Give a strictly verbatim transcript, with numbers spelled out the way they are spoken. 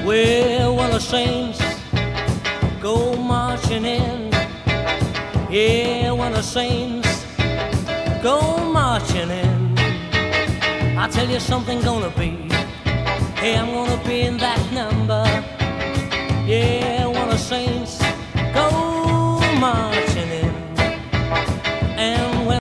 Well, when the saints go marching in, yeah, when the saints go marching in, I tell you something gonna be, hey, I'm gonna be in that number, yeah.